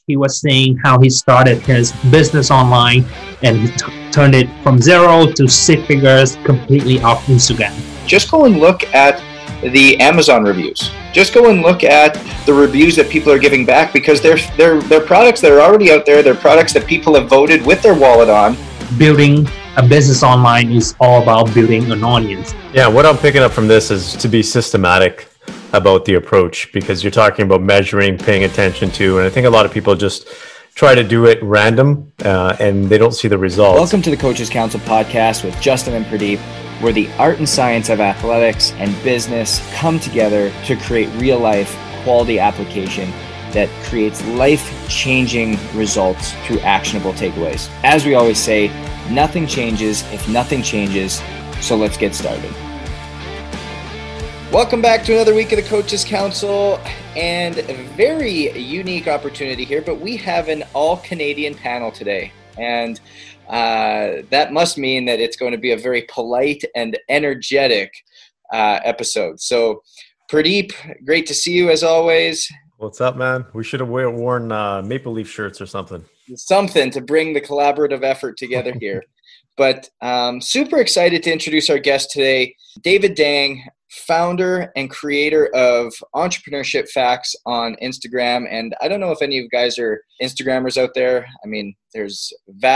he was saying how he started his business online and he turned it from 0 to 6 figures completely off Instagram. Just go and look at the Amazon reviews. Just go and look at the reviews that people are giving back, because they're products that are already out there. They're products that people have voted with their wallet on. Building a business online is all about building an audience. Yeah, what I'm picking up from this is to be systematic about the approach, because you're talking about measuring, paying attention to, and I think a lot of people just try to do it random and they don't see the results. Welcome to the Coaches Council podcast with Justin and Pradeep, where the art and science of athletics and business come together to create real life quality application that creates life-changing results through actionable takeaways. As we always say, nothing changes if nothing changes, so let's get started. Welcome back to another week of the Coaches Council, and a very unique opportunity here, but we have an all-Canadian panel today, and that must mean that it's going to be a very polite and energetic episode. So, Pradeep, great to see you as always. What's up, man? We should have worn Maple Leaf shirts or something. Something to bring the collaborative effort together here. But super excited to introduce our guest today, David Dang, founder and creator of Entrepreneurship Facts on Instagram. And I don't know if any of you guys are Instagrammers out there. I mean, there's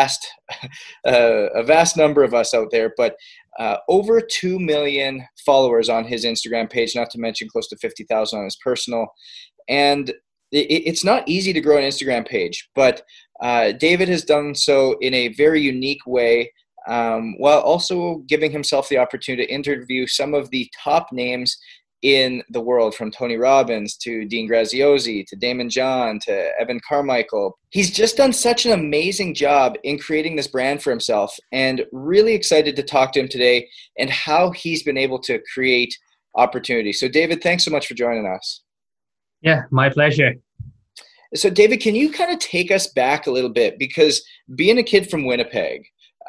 a vast number of us out there, but over 2 million followers on his Instagram page, not to mention close to 50,000 on his personal. And it's not easy to grow an Instagram page, but David has done so in a very unique way, while also giving himself the opportunity to interview some of the top names in the world, from Tony Robbins to Dean Graziosi to Damon John to Evan Carmichael. He's just done such an amazing job in creating this brand for himself, and really excited to talk to him today and how he's been able to create opportunity. So David, thanks so much for joining us. Yeah, my pleasure. So David, can you kind of take us back a little bit? Because being a kid from Winnipeg,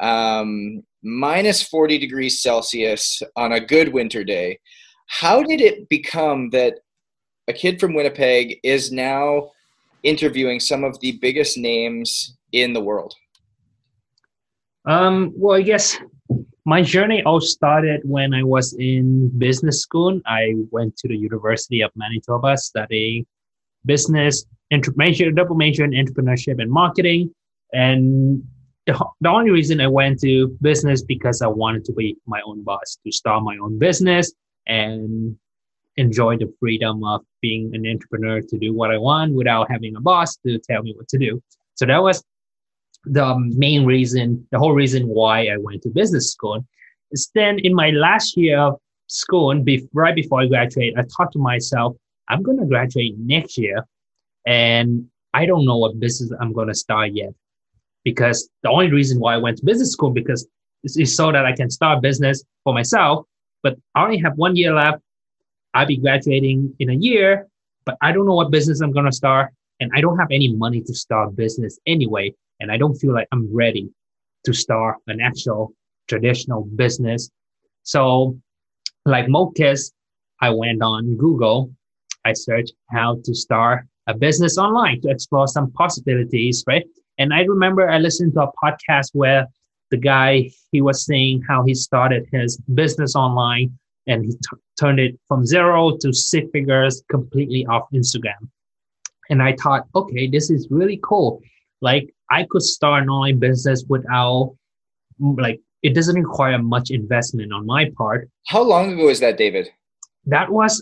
minus 40 degrees Celsius on a good winter day, how did it become that a kid from Winnipeg is now interviewing some of the biggest names in the world? Well, I guess my journey all started when I was in business school. I went to the University of Manitoba studying business, double major in entrepreneurship and marketing. And the only reason I went to business because I wanted to be my own boss, to start my own business and enjoy the freedom of being an entrepreneur, to do what I want without having a boss to tell me what to do. So that was the main reason, the whole reason why I went to business school. Is then in my last year of school, right before I graduate, I thought to myself, I'm going to graduate next year and I don't know what business I'm going to start yet. Because the only reason why I went to business school because is so that I can start a business for myself. But I only have 1 year left. I'll be graduating in a year, but I don't know what business I'm going to start. And I don't have any money to start business anyway. And I don't feel like I'm ready to start an actual traditional business. So like most kids, I went on Google. I searched how to start a business online to explore some possibilities, right? And I remember I listened to a podcast where the guy, he was saying how he started his business online and he turned it from 0 to 6 figures completely off Instagram. And I thought, okay, this is really cool. Like I could start an online business without, like, it doesn't require much investment on my part. How long ago is that, David? That was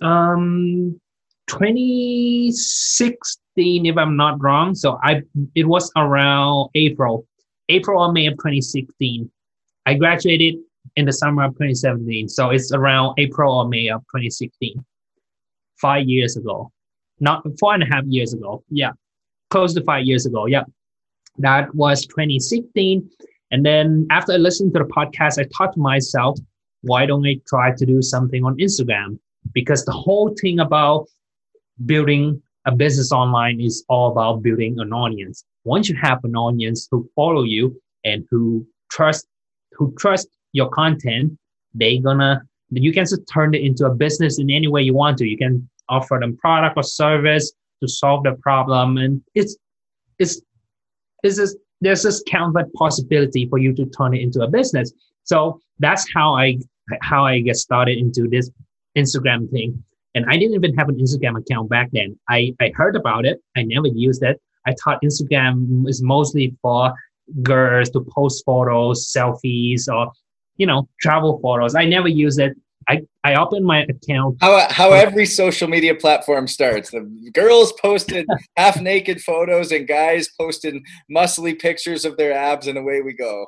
2016, if I'm not wrong. So it was around April or May of 2016. I graduated in the summer of 2017. So it's around April or May of 2016. 5 years ago. Not 4.5 years ago. Yeah. Close to 5 years ago. Yeah. That was 2016. And then after I listened to the podcast, I thought to myself, why don't I try to do something on Instagram? Because the whole thing about building a business online is all about building an audience. Once you have an audience who follow you and who trust your content, you can just turn it into a business in any way you want to. You can offer them product or service to solve the problem. And it's is there's this countless possibility for you to turn it into a business. So that's how I get started into this Instagram thing. And I didn't even have an Instagram account back then. I heard about it. I never used it. I thought Instagram is mostly for girls to post photos, selfies, or, travel photos. I never used it. I opened my account. How every social media platform starts. The girls posted half naked photos and guys posted muscly pictures of their abs, and away we go.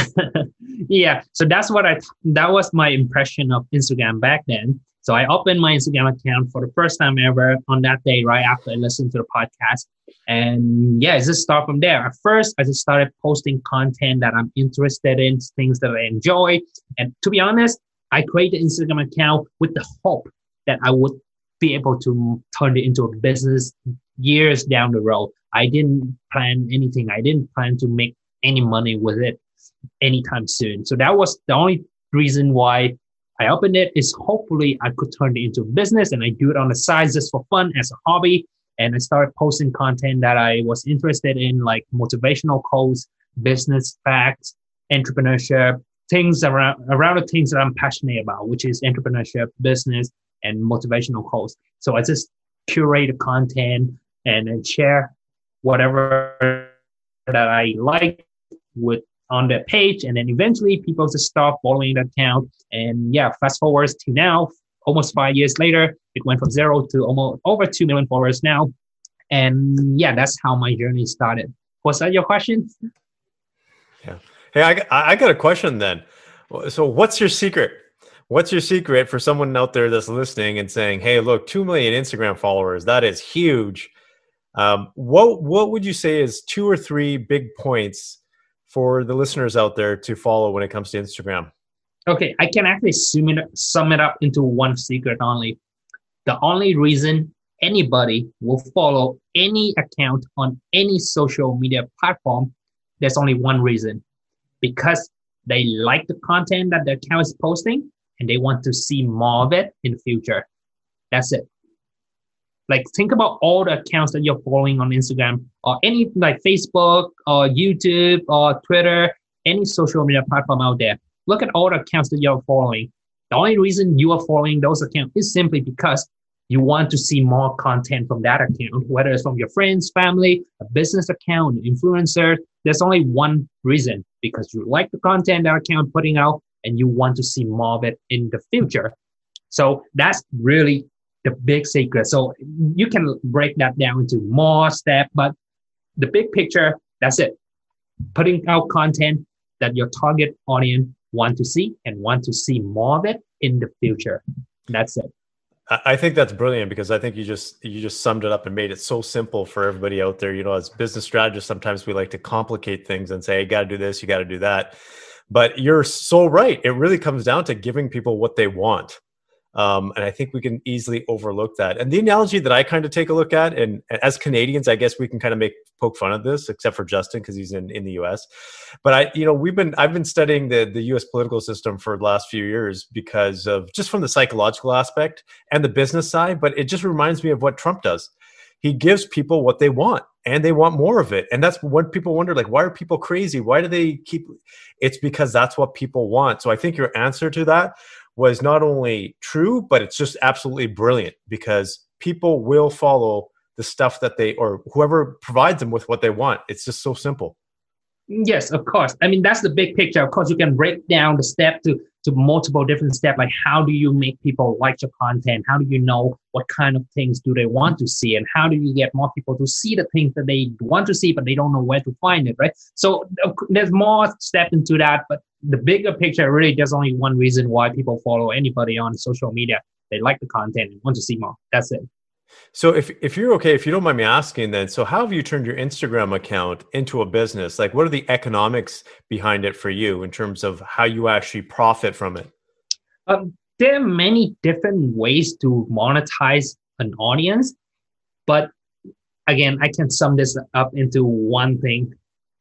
Yeah. So that was my impression of Instagram back then. So I opened my Instagram account for the first time ever on that day, right after I listened to the podcast. And yeah, it just started from there. At first, I just started posting content that I'm interested in, things that I enjoy. And to be honest, I created an Instagram account with the hope that I would be able to turn it into a business years down the road. I didn't plan anything. I didn't plan to make any money with it anytime soon. So that was the only reason why I opened it, is hopefully I could turn it into a business, and I do it on the side just for fun as a hobby. And I started posting content that I was interested in, like motivational quotes, business facts, entrepreneurship, things around the things that I'm passionate about, which is entrepreneurship, business, and motivational quotes. So I just curate the content and then share whatever that I like on the page, and then eventually people just start following the account. And yeah, fast forward to now, almost 5 years later, it went from 0 to almost over 2 million followers now. And yeah, that's how my journey started. Was that your question? Yeah. Hey, I got a question then. So what's your secret? What's your secret for someone out there that's listening and saying, hey, look, 2 million Instagram followers, that is huge. What would you say is 2 or 3 big points for the listeners out there to follow when it comes to Instagram? Okay, I can actually sum it up into one secret only. The only reason anybody will follow any account on any social media platform, there's only one reason. Because they like the content that the account is posting and they want to see more of it in the future. That's it. Like, think about all the accounts that you're following on Instagram or any like Facebook or YouTube or Twitter, any social media platform out there. Look at all the accounts that you're following. The only reason you are following those accounts is simply because you want to see more content from that account, whether it's from your friends, family, a business account, an influencer. There's only one reason, because you like the content that account putting out and you want to see more of it in the future. So that's really the big secret. So you can break that down into more steps, but the big picture, that's it. Putting out content that your target audience want to see and want to see more of it in the future. That's it. I think that's brilliant, because I think you just summed it up and made it so simple for everybody out there. As business strategists, sometimes we like to complicate things and say, hey, you got to do this, you got to do that. But you're so right. It really comes down to giving people what they want. And I think we can easily overlook that. And the analogy that I kind of take a look at, and as Canadians, I guess we can kind of poke fun of this, except for Justin, because he's in the US. But I've been studying the US political system for the last few years, because of just from the psychological aspect and the business side. But it just reminds me of what Trump does. He gives people what they want, and they want more of it. And that's what people wonder, like, why are people crazy? Why do they keep? It's because that's what people want. So I think your answer to that was not only true, but it's just absolutely brilliant, because people will follow the stuff that or whoever provides them with what they want. It's just so simple. Yes, of course. I mean, that's the big picture. Of course, you can break down the step to multiple different steps. Like, how do you make people like your content? How do you know what kind of things do they want to see? And how do you get more people to see the things that they want to see, but they don't know where to find it, right? So there's more steps into that. But the bigger picture, really, there's only one reason why people follow anybody on social media. They like the content and want to see more. That's it. So if you're okay, if you don't mind me asking then, so how have you turned your Instagram account into a business? Like, what are the economics behind it for you in terms of how you actually profit from it? There are many different ways to monetize an audience, but again, I can sum this up into one thing.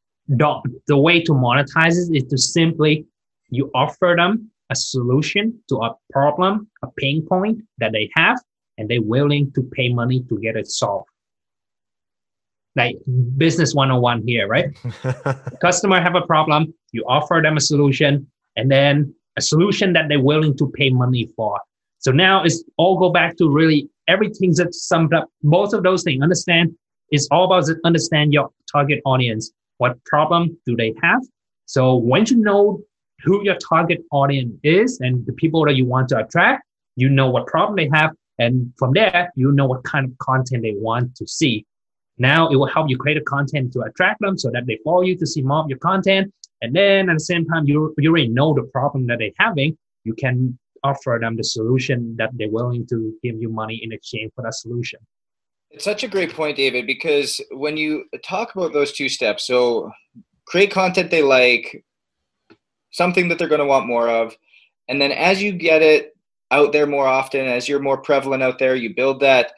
The way to monetize it is to simply, you offer them a solution to a problem, a pain point that they have, and they're willing to pay money to get it solved. like business 101 here, right? Customer have a problem, you offer them a solution, and then a solution that they're willing to pay money for. So now it's all go back to really everything's that summed up. Both of those things, understand, it's all about understand your target audience. What problem do they have? So once you know who your target audience is and the people that you want to attract, you know what problem they have. And from there, you know what kind of content they want to see. Now it will help you create a content to attract them so that they follow you to see more of your content. And then at the same time, you already know the problem that they're having. You can offer them the solution that they're willing to give you money in exchange for that solution. It's such a great point, David, because when you talk about those two steps, so create content they like, something that they're going to want more of, and then as you get it out there more often, as you're more prevalent out there, you build that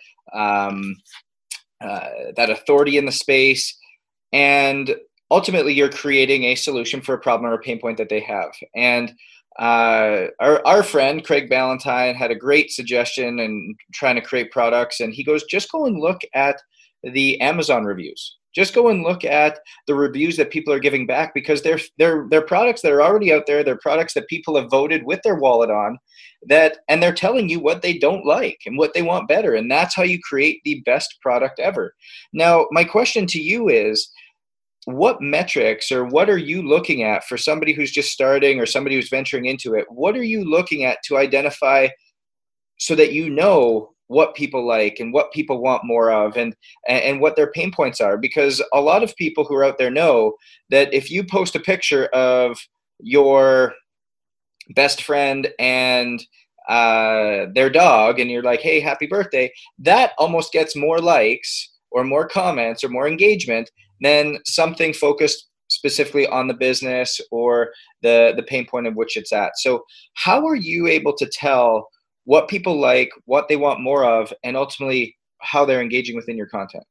that authority in the space, and ultimately you're creating a solution for a problem or a pain point that they have. And our friend Craig Ballantyne had a great suggestion in trying to create products, and he goes, just go and look at the Amazon reviews. Just go and look at the reviews that people are giving back, because they're products that are already out there. They're products that people have voted with their wallet on, and they're telling you what they don't like and what they want better. And that's how you create the best product ever. Now, my question to you is, what metrics or what are you looking at for somebody who's just starting or somebody who's venturing into it? What are you looking at to identify so that you know what people like and what people want more of and what their pain points are? Because a lot of people who are out there know that if you post a picture of your best friend and their dog and you're like, hey, happy birthday, that almost gets more likes or more comments or more engagement than something focused specifically on the business or the pain point of which it's at. So how are you able to tell what people like, what they want more of, and ultimately how they're engaging within your content?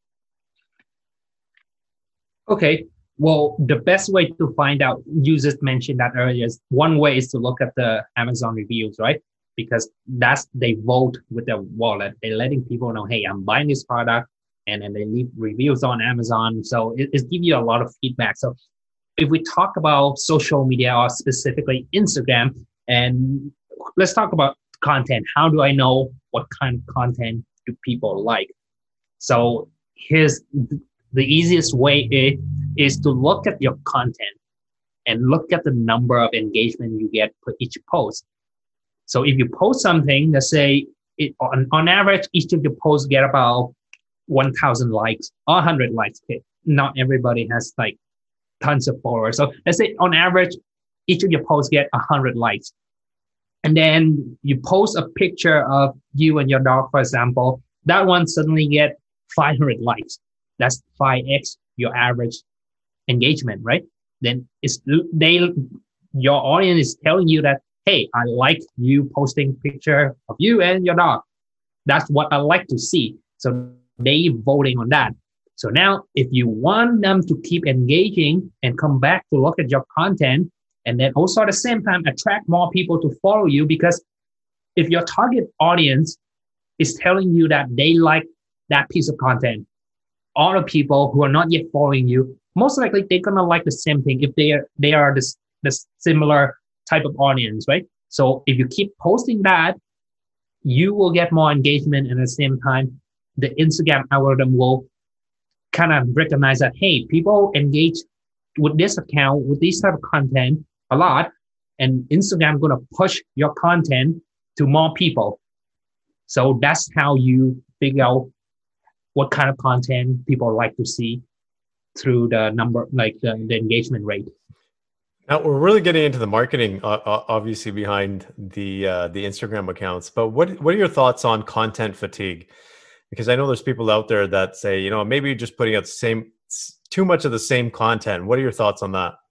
Okay. Well, the best way to find out, you just mentioned that earlier, is one way is to look at the Amazon reviews, right? Because they vote with their wallet. They're letting people know, hey, I'm buying this product, and then they leave reviews on Amazon. So it gives you a lot of feedback. So if we talk about social media or specifically Instagram, and let's talk about content. How do I know what kind of content do people like? So here's the easiest way is to look at your content and look at the number of engagement you get per each post. So if you post something, let's say on average, each of your posts get about 1,000 likes or 100 likes. Okay. Not everybody has like tons of followers. So let's say on average, each of your posts get 100 likes. And then you post a picture of you and your dog, for example, that one suddenly get 500 likes. That's 5x your average engagement, right? Then your audience is telling you that, hey, I like you posting picture of you and your dog. That's what I like to see. So they voting on that. So now if you want them to keep engaging and come back to look at your content, and then also at the same time attract more people to follow you, because if your target audience is telling you that they like that piece of content, all the people who are not yet following you, most likely they're gonna like the same thing if they are this similar type of audience, right? So if you keep posting that, you will get more engagement, and at the same time, the Instagram algorithm will kind of recognize that, hey, people engage with this account, with this type of content a lot, and Instagram going to push your content to more people. So that's how you figure out what kind of content people like to see through the number, like the engagement rate. Now we're really getting into the marketing, obviously behind the Instagram accounts. But what are your thoughts on content fatigue? Because I know there's people out there that say, maybe you're just putting out too much of the same content. What are your thoughts on that?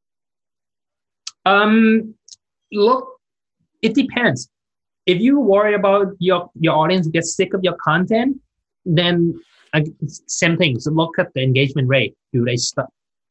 Look, it depends. If you worry about your audience gets sick of your content, then same thing. So look at the engagement rate. Do they stop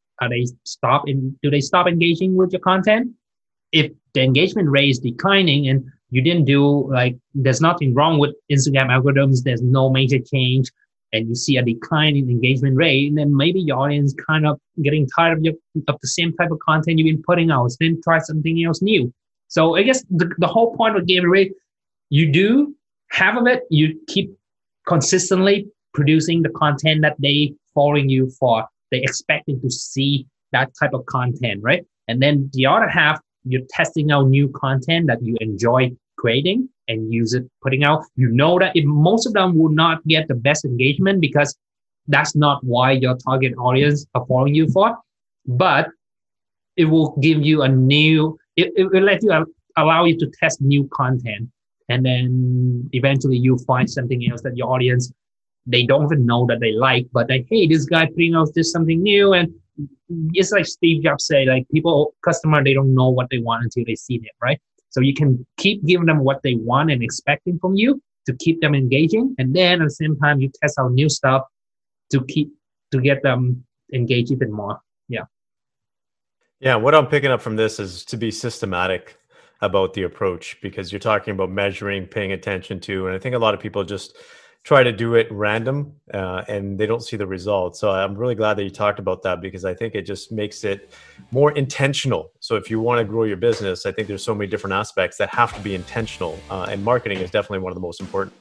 engaging with your content? If the engagement rate is declining and you didn't do, there's nothing wrong with Instagram algorithms, there's no major change, and you see a decline in engagement rate, and then maybe your audience kind of getting tired of the same type of content you've been putting out, then try something else new. So I guess the whole point of engagement rate, you do half of it, you keep consistently producing the content that they following you for. They expecting to see that type of content, right? And then the other half, you're testing out new content that you enjoy creating and use it, putting out. You know that if most of them will not get the best engagement because that's not why your target audience are following you for, but it will give you a new, it will let you allow you to test new content. And then eventually you find something else that your audience, they don't even know that they like, but like, hey, this guy putting out this something new. And it's like Steve Jobs say, like customer, they don't know what they want until they see it, right? So you can keep giving them what they want and expecting from you to keep them engaging. And then at the same time, you test out new stuff to get them engaged even more. Yeah. Yeah. What I'm picking up from this is to be systematic about the approach, because you're talking about measuring, paying attention to, and I think a lot of people just try to do it random and they don't see the results. So I'm really glad that you talked about that, because I think it just makes it more intentional. So if you want to grow your business, I think there's so many different aspects that have to be intentional, and marketing is definitely one of the most important.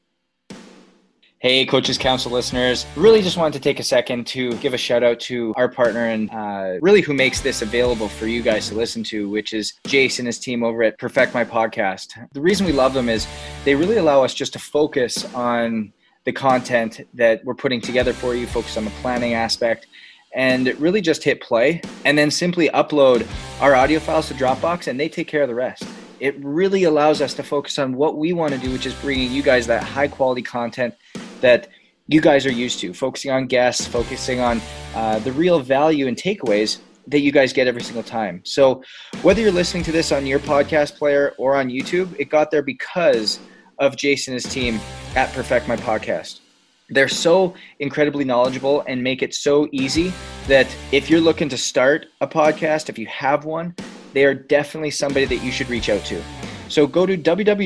Hey, Coaches Council listeners, really just wanted to take a second to give a shout out to our partner and really who makes this available for you guys to listen to, which is Jace and his team over at Perfect My Podcast. The reason we love them is they really allow us just to focus on the content that we're putting together for you, focus on the planning aspect, and really just hit play and then simply upload our audio files to Dropbox, and they take care of the rest. It really allows us to focus on what we want to do, which is bringing you guys that high quality content that you guys are used to, focusing on guests, focusing on the real value and takeaways that you guys get every single time. So whether you're listening to this on your podcast player or on YouTube, it got there because of Jason and his team at Perfect My Podcast. They're so incredibly knowledgeable and make it so easy that if you're looking to start a podcast, if you have one, they are definitely somebody that you should reach out to. So go to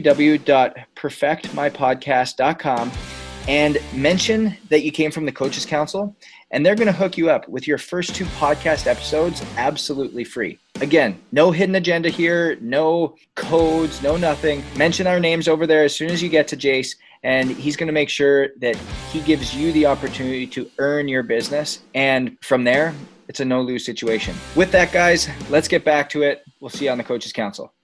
www.perfectmypodcast.com and mention that you came from the Coaches Council, and they're going to hook you up with your first 2 podcast episodes absolutely free. Again, no hidden agenda here, no codes, no nothing. Mention our names over there as soon as you get to Jace, and he's going to make sure that he gives you the opportunity to earn your business. And from there, it's a no-lose situation. With that, guys, let's get back to it. We'll see you on the Coaches Council.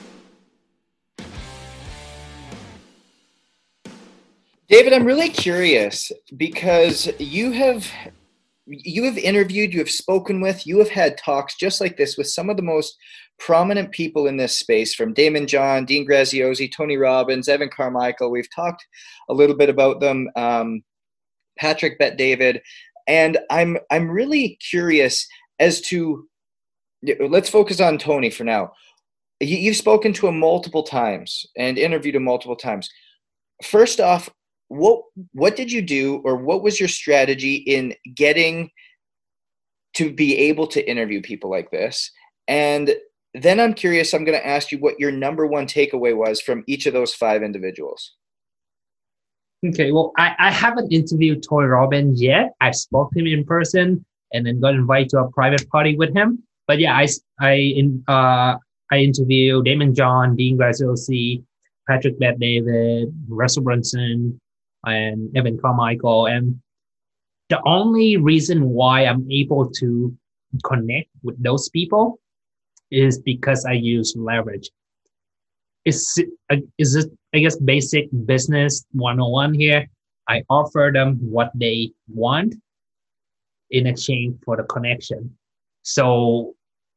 David, I'm really curious because you have interviewed, you have spoken with, you have had talks just like this with some of the most prominent people in this space, from Daymond John, Dean Graziosi, Tony Robbins, Evan Carmichael. We've talked a little bit about them, Patrick Bet-David, and I'm really curious as to, let's focus on Tony for now. You've spoken to him multiple times and interviewed him multiple times. First off, what did you do, or what was your strategy in getting to be able to interview people like this? And then I'm curious, I'm going to ask you what your number one takeaway was from each of those 5 individuals. Okay, well, I haven't interviewed Tony Robbins yet. I spoke to him in person and then got invited to a private party with him. But yeah, I interviewed Daymond John, Dean Graziosi, Patrick Bet-David, Russell Brunson, and Evan Carmichael. And the only reason why I'm able to connect with those people is because I use leverage. Is it, I guess, basic business 101 here. I offer them what they want in exchange for the connection. So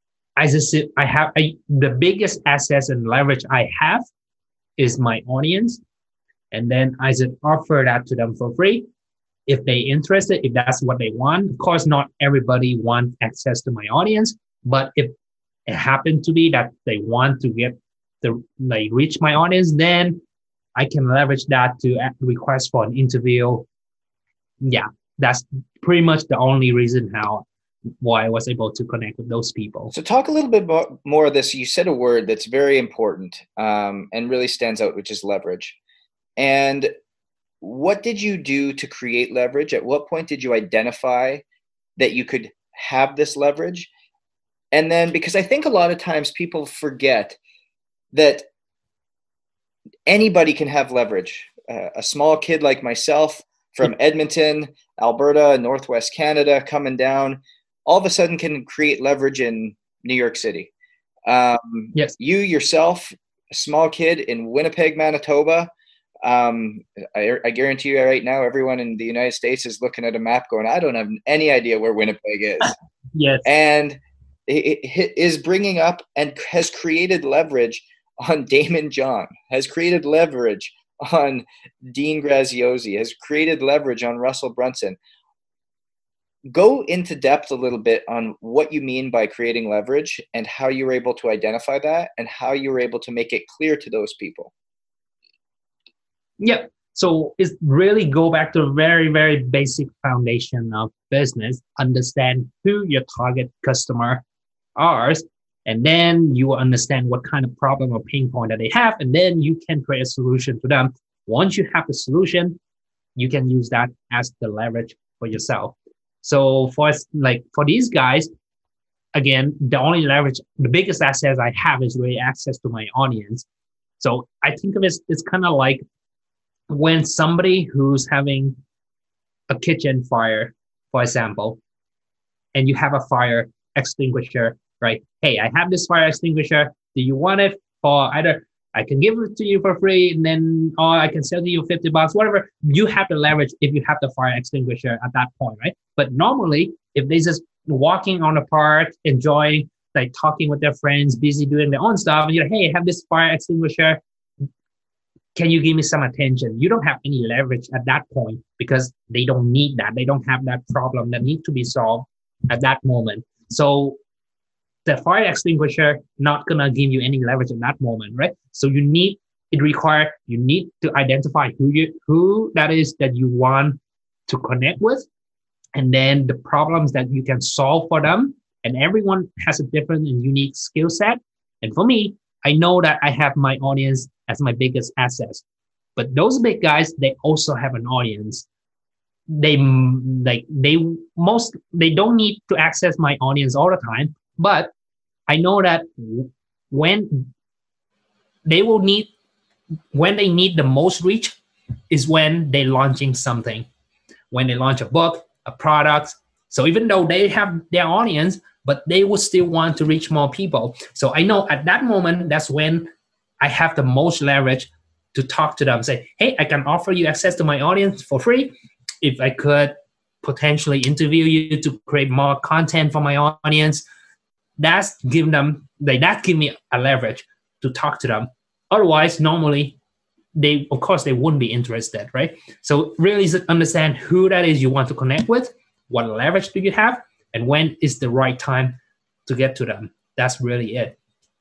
the biggest assets and leverage I have is my audience. And then I just offer that to them for free. If they're interested, if that's what they want. Of course, not everybody wants access to my audience, but if it happened to be that they want to reach my audience, then I can leverage that to request for an interview. Yeah, that's pretty much the only reason why I was able to connect with those people. So talk a little bit more of this. You said a word that's very important and really stands out, which is leverage. And what did you do to create leverage? At what point did you identify that you could have this leverage? And then, because I think a lot of times people forget that anybody can have leverage. A small kid like myself from Edmonton, Alberta, Northwest Canada, coming down, all of a sudden can create leverage in New York City. Yes. You yourself, a small kid in Winnipeg, Manitoba, I guarantee you right now, everyone in the United States is looking at a map going, I don't have any idea where Winnipeg is. Yes. And it is bringing up and has created leverage on Damon John, has created leverage on Dean Graziosi, has created leverage on Russell Brunson. Go into depth a little bit on what you mean by creating leverage and how you were able to identify that and how you were able to make it clear to those people. Yep. So it's really go back to a very, very basic foundation of business. Understand who your target customer are, and then you will understand what kind of problem or pain point that they have, and then you can create a solution to them. Once you have the solution, you can use that as the leverage for yourself. So for these guys, again, the only leverage, the biggest asset I have is really access to my audience. So I think of it, it's kind of like when somebody who's having a kitchen fire, for example, and you have a fire extinguisher, right? Hey, I have this fire extinguisher. Do you want it? For either I can give it to you for free, and then, or I can sell to you $50, whatever. You have the leverage if you have the fire extinguisher at that point, right? But normally, if they just walking on the park, enjoying, like talking with their friends, busy doing their own stuff, and you're like, hey, I have this fire extinguisher. Can you give me some attention? You don't have any leverage at that point because they don't need that. They don't have that problem that needs to be solved at that moment. So the fire extinguisher not gonna give you any leverage in that moment, right? So you need to identify who that is that you want to connect with, and then the problems that you can solve for them. And everyone has a different and unique skill set. And for me, I know that I have my audience as my biggest asset. But those big guys, they also have an audience. They don't need to access my audience all the time, but I know that when they need the most reach is when they're launching something, when they launch a book, a product. So even though they have their audience, but they will still want to reach more people. So I know at that moment, that's when I have the most leverage to talk to them, say, hey, I can offer you access to my audience for free. If I could potentially interview you to create more content for my audience, that give me a leverage to talk to them. Otherwise, normally, they wouldn't be interested, right? So really understand who that is you want to connect with, what leverage do you have, and when is the right time to get to them. That's really it.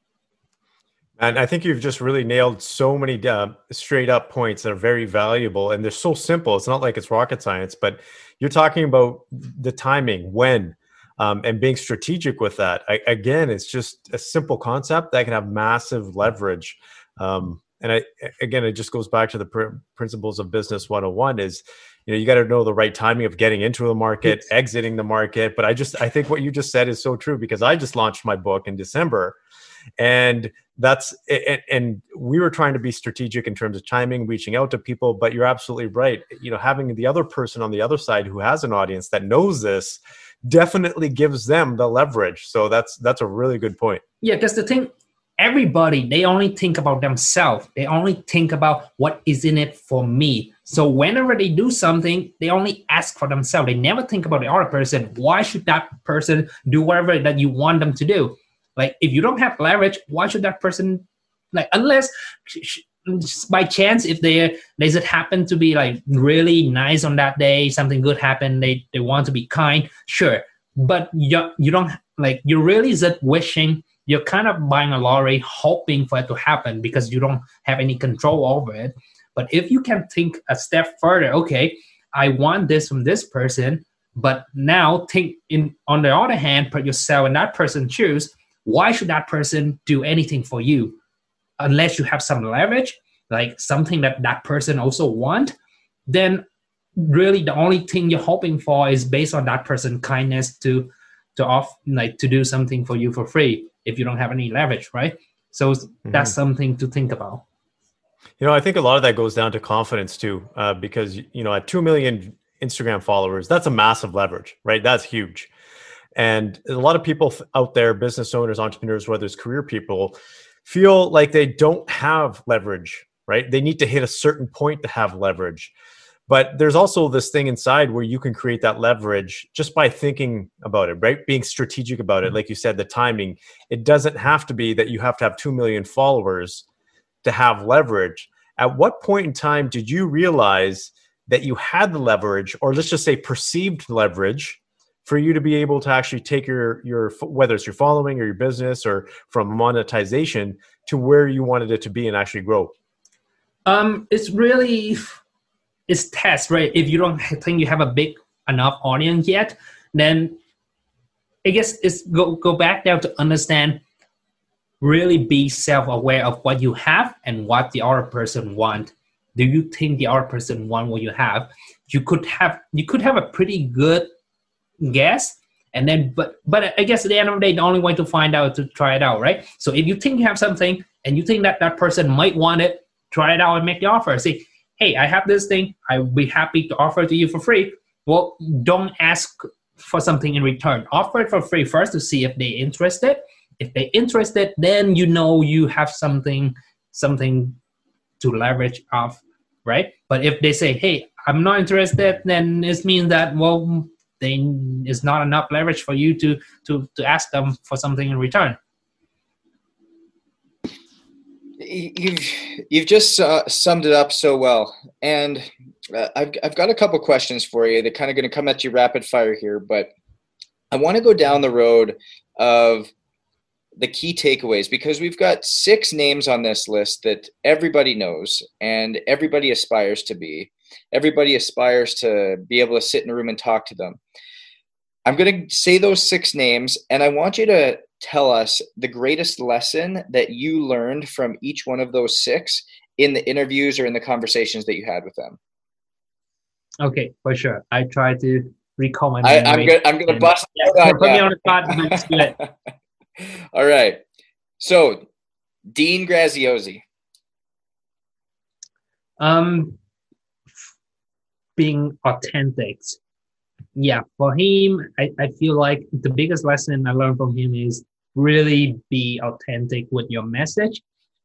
And I think you've just really nailed so many straight up points that are very valuable, and they're so simple. It's not like it's rocket science, but you're talking about the timing, when, and being strategic with that. Again, it's just a simple concept that can have massive leverage. And it just goes back to the principles of business 101 is, you got to know the right timing of getting into the market, exiting the market. But I think what you just said is so true, because I just launched my book in December, and we were trying to be strategic in terms of timing, reaching out to people. But you're absolutely right. Having the other person on the other side who has an audience that knows this definitely gives them the leverage. So that's a really good point. Yeah, because the thing, everybody, they only think about themselves. They only think about what is in it for me. So whenever they do something, they only ask for themselves. They never think about the other person. Why should that person do whatever that you want them to do? Like, if you don't have leverage, why should that person, unless by chance, if they just happen to be like really nice on that day, something good happened, they want to be kind, sure. But you don't, you're really just wishing, you're kind of buying a lottery, hoping for it to happen because you don't have any control over it. But if you can think a step further, okay, I want this from this person, but now on the other hand, put yourself in that person's shoes. Why should that person do anything for you? Unless you have some leverage, like something that person also want, then really the only thing you're hoping for is based on that person's kindness to do something for you for free if you don't have any leverage, right? So that's something to think about. I think a lot of that goes down to confidence too, because at 2 million Instagram followers, that's a massive leverage, right? That's huge. And a lot of people out there, business owners, entrepreneurs, whether it's career people, feel like they don't have leverage, right? They need to hit a certain point to have leverage. But there's also this thing inside where you can create that leverage just by thinking about it, right? Being strategic about it. Like you said, the timing. It doesn't have to be that you have to have 2 million followers to have leverage. At what point in time did you realize that you had the leverage, or let's just say perceived leverage, for you to be able to actually take your whether it's your following or your business or from monetization to where you wanted it to be and actually grow? It's test, right? If you don't think you have a big enough audience yet, then I guess it's go back down to understand, really be self-aware of what you have and what the other person want. Do you think the other person want what you have? You could have a pretty good guess, and then but I guess at the end of the day, the only way to find out is to try it out, right? So if you think you have something and you think that person might want it, try it out and make the offer. Say, hey, I have this thing. I'll be happy to offer it to you for free. Well, don't ask for something in return. Offer it for free first to see if they're interested. If they're interested, then you have something to leverage off, right? But if they say, hey, I'm not interested, then it means that, well, it's not enough leverage for you to ask them for something in return. You've just summed it up so well, and I've got a couple questions for you. They're kind of going to come at you rapid fire here, but I want to go down the road of the key takeaways, because we've got 6 names on this list that everybody knows and everybody aspires to be. Everybody aspires to be able to sit in a room and talk to them. I'm going to say those 6 names, and I want you to tell us the greatest lesson that you learned from each one of those 6 in the interviews or in the conversations that you had with them. Okay, for sure. I try to recall my memory. I'm going to bust. Put me on the spot. Let's do it. All right. So, Dean Graziosi. Being authentic. Yeah, for him, I feel like the biggest lesson I learned from him is really be authentic with your message.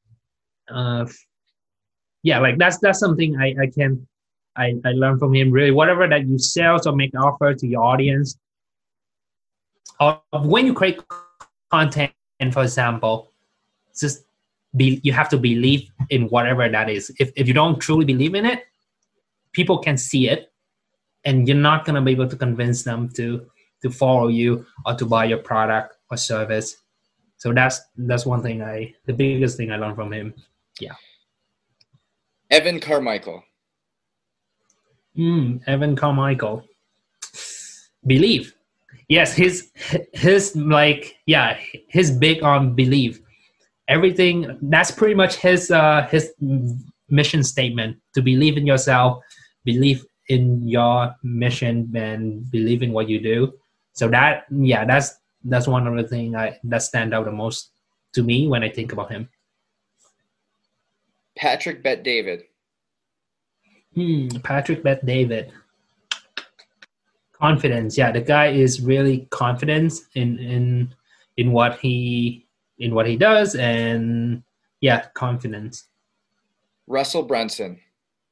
Like that's something I learned from him. Really, whatever that you sell or make an offer to your audience, or when you create content, for example, you have to believe in whatever that is. If you don't truly believe in it, people can see it, and you're not going to be able to convince them to follow you or to buy your product or service. So that's one thing the biggest thing I learned from him. Yeah. Evan Carmichael. Evan Carmichael. Believe. Yes, his big on belief. Everything, that's pretty much his mission statement, to believe in yourself, believe in your mission, and believe in what you do. So that's one of the things that stand out the most to me when I think about him. Patrick Bet-David. Patrick Bet-David. Confidence. Yeah, the guy is really confident in what he does, and confidence. Russell Brunson.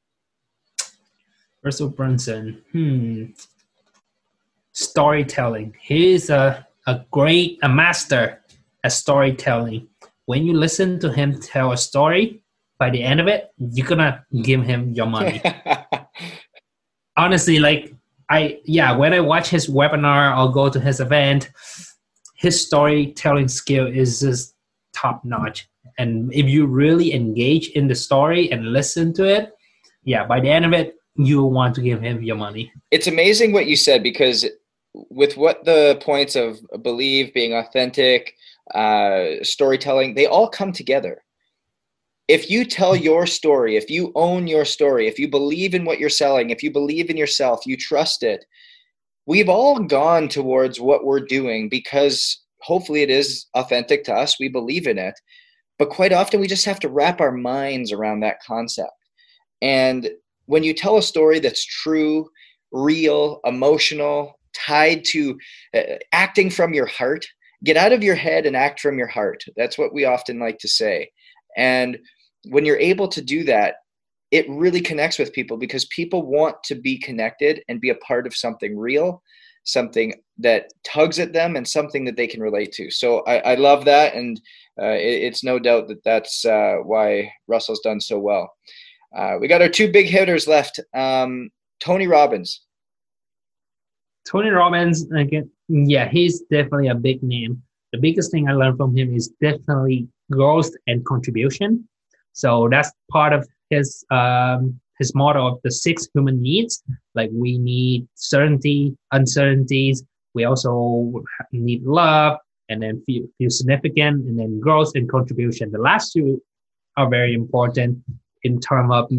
Storytelling. He's a master at storytelling. When you listen to him tell a story, by the end of it, you're gonna give him your money. Honestly, when I watch his webinar or go to his event, his storytelling skill is just top notch. And if you really engage in the story and listen to it, by the end of it, you want to give him your money. It's amazing what you said, because with what the points of believe, being authentic, storytelling, they all come together. if you tell your story, if you own your story, if you believe in what you're selling, if you believe in yourself, you trust it, we've all gone towards what we're doing because hopefully it is authentic to us. We believe in it. But quite often we just have to wrap our minds around that concept. And when you tell a story that's true, real, emotional, tied to acting from your heart, get out of your head and act from your heart. That's what we often like to say. And when you're able to do that, it really connects with people because people want to be connected and be a part of something real, something that tugs at them and something that they can relate to. So I love that. And it's no doubt that that's why Russell's done so well. We got our two big hitters left. Tony Robbins. Tony Robbins, again, yeah, he's definitely a big name. The biggest thing I learned from him is definitely growth and contribution. So that's part of his motto of the 6 human needs. Like we need certainty, uncertainties. We also need love, and then feel significant, and then growth and contribution. The last 2 are very important in terms of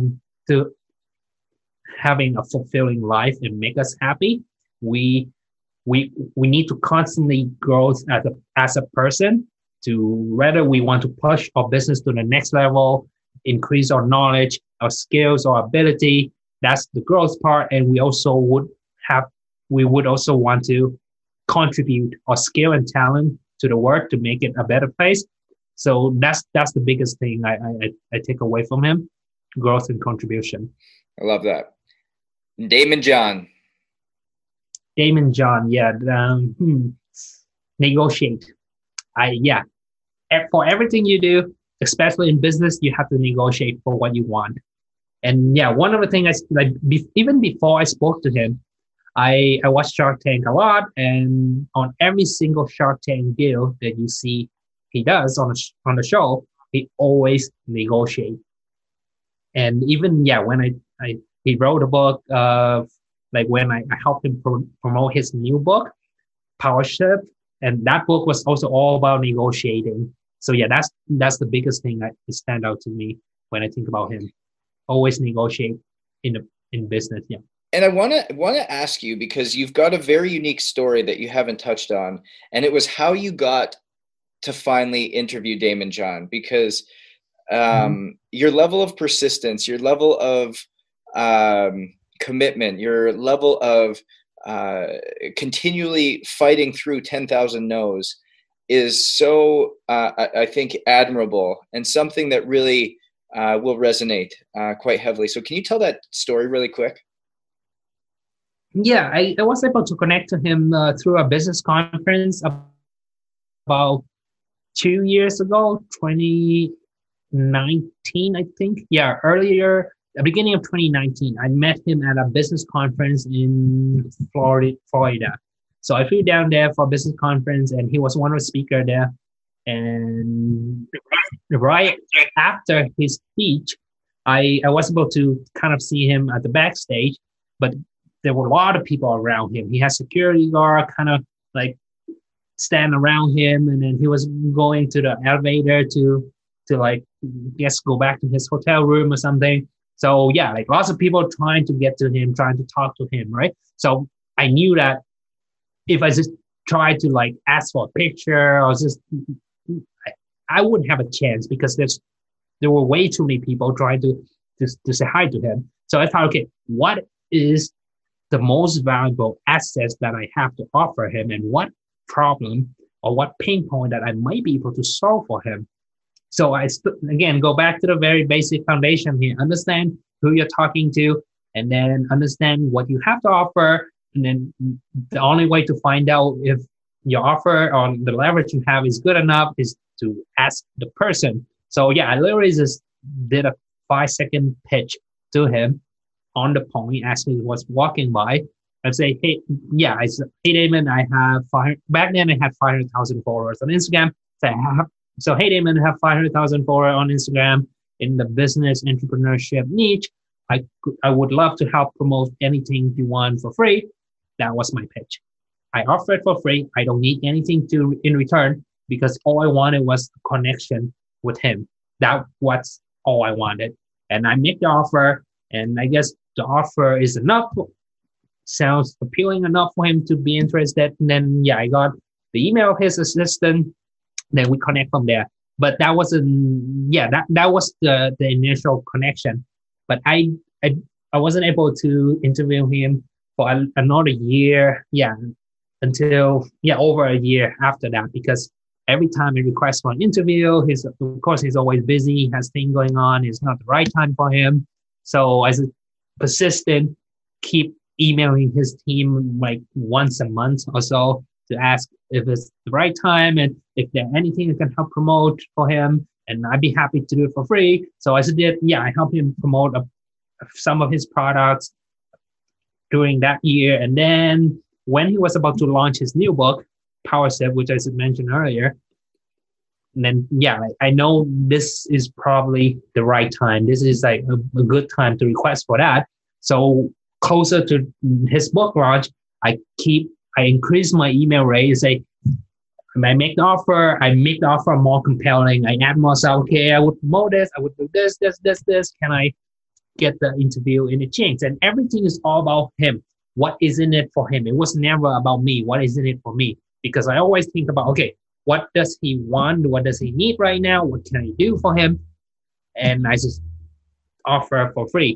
having a fulfilling life and make us happy. We need to constantly grow as a person, to whether we want to push our business to the next level, increase our knowledge, our skills, our ability. That's the growth part. And we would also want to contribute our skill and talent to the work to make it a better place. So that's the biggest thing I take away from him: growth and contribution. I love that. Daymond John. Daymond John, yeah. Negotiate. For everything you do, especially in business, you have to negotiate for what you want. And yeah, one of the things even before I spoke to him, I watched Shark Tank a lot, and on every single Shark Tank deal that you see he does on the show, he always negotiates. And even when he wrote a book of when I helped him promote his new book, Power Shift, and that book was also all about negotiating. So yeah, that's the biggest thing that stand out to me when I think about him. Always negotiate in business. Yeah. And I want to ask you, because you've got a very unique story that you haven't touched on, and it was how you got to finally interview Daymond John, because your level of persistence, your level of commitment, your level of continually fighting through 10,000 no's is so, I think, admirable, and something that really will resonate quite heavily. So can you tell that story really quick? Yeah, I was able to connect to him through a business conference about 2 years ago, 2019, I think. Yeah, earlier, the beginning of 2019, I met him at a business conference in Florida. So I flew down there for a business conference, and he was one of the speakers there. And right after his speech, I was able to kind of see him at the backstage, but there were a lot of people around him. He had security guard kind of stand around him, and then he was going to the elevator to go back to his hotel room or something. So yeah, lots of people trying to get to him, trying to talk to him, right? So I knew that if I just tried to ask for a picture or I wouldn't have a chance, because there were way too many people trying to say hi to him. So I thought, okay, what is the most valuable assets that I have to offer him, and what problem or what pain point that I might be able to solve for him? So I again go back to the very basic foundation here. Understand who you're talking to, and then understand what you have to offer. And then the only way to find out if your offer or the leverage you have is good enough is to ask the person. So yeah, I literally just did a 5-second pitch to him on the point as he was walking by. I'd say, hey Daymond, I have back then I had 500,000 followers on Instagram. So hey Daymond, I have 500,000 followers on Instagram in the business entrepreneurship niche. I would love to help promote anything you want for free. That was my pitch. I offer it for free. I don't need anything in return, because all I wanted was a connection with him. That was all I wanted. And I make the offer, and I guess the offer is enough, sounds appealing enough for him to be interested. And then, I got the email of his assistant. Then we connect from there. But that wasn't, that was the initial connection. But I wasn't able to interview him for another year. Until over a year after that, because every time he requests for an interview, he's always busy, he has things going on, it's not the right time for him. So as a persistent, keep emailing his team like once a month or so to ask if it's the right time and if there's anything I can help promote for him, and I'd be happy to do it for free. So as I did, I helped him promote some of his products during that year. And then when he was about to launch his new book, Power Step, which I mentioned earlier, and then I know this is probably the right time. This is like a good time to request for that. So closer to his book launch, I increase my email rate. Say, I make the offer more compelling. I add more stuff. Okay, I would promote this. I would do this. Can I get the interview in exchange? And everything is all about him. What is in it for him? It was never about me. What is in it for me? Because I always think about, okay, what does he want? What does he need right now? What can I do for him? And I just offer for free.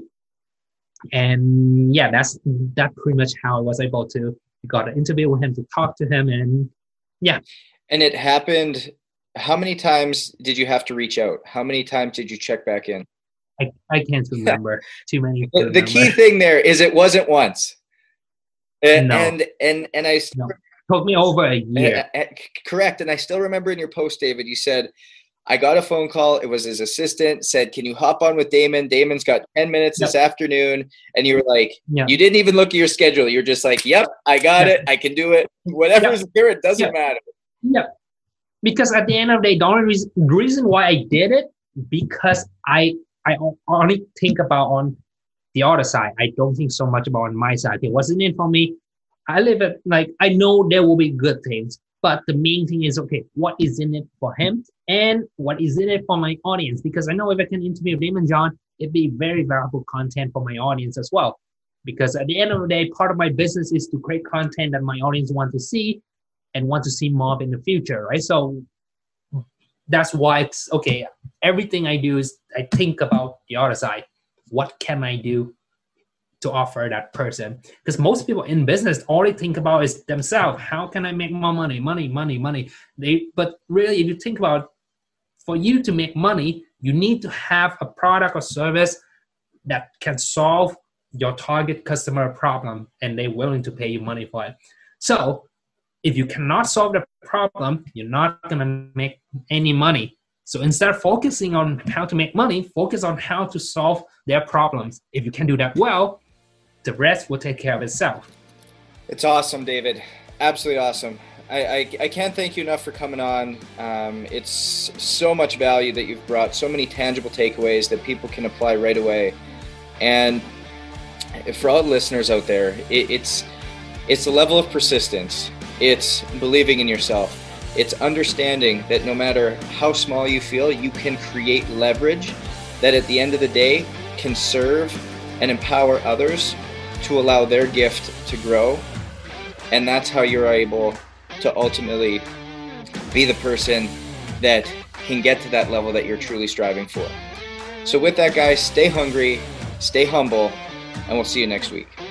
And that's pretty much how I was able to got an interview with him, to talk to him. And And it happened. How many times did you have to reach out? How many times did you check back in? I can't remember. Too many. The key thing there is it wasn't once. And I no. Took me over a year. Correct. And I still remember in your post, David, you said, I got a phone call. It was his assistant, said, can you hop on with Damon? Damon's got 10 minutes this afternoon. And you were like, you didn't even look at your schedule. You're just like, yep, I got it. I can do it. Whatever's here, it doesn't matter. Yeah. Because at the end of the day, the only reason why I did it, because I only think about on the other side. I don't think so much about on my side. It wasn't in for me. I live it like, I know there will be good things, but the main thing is, okay, what is in it for him and what is in it for my audience? Because I know if I can interview Damon John, it'd be very valuable content for my audience as well. Because at the end of the day, part of my business is to create content that my audience want to see and want to see more of in the future, right? So that's why it's okay. Everything I do is I think about the other side. What can I do to offer that person? Because most people in business, all they think about is themselves. How can I make more money? But really, if you think about, for you to make money, you need to have a product or service that can solve your target customer problem, and they're willing to pay you money for it. So if you cannot solve the problem, you're not going to make any money. So instead of focusing on how to make money, focus on how to solve their problems. If you can do that well, the rest will take care of itself. It's awesome, David. Absolutely awesome. I can't thank you enough for coming on. It's so much value that you've brought, so many tangible takeaways that people can apply right away. And for all the listeners out there, it's the level of persistence. It's believing in yourself. It's understanding that no matter how small you feel, you can create leverage that at the end of the day can serve and empower others to allow their gift to grow. And that's how you're able to ultimately be the person that can get to that level that you're truly striving for. So with that, guys, stay hungry, stay humble, and we'll see you next week.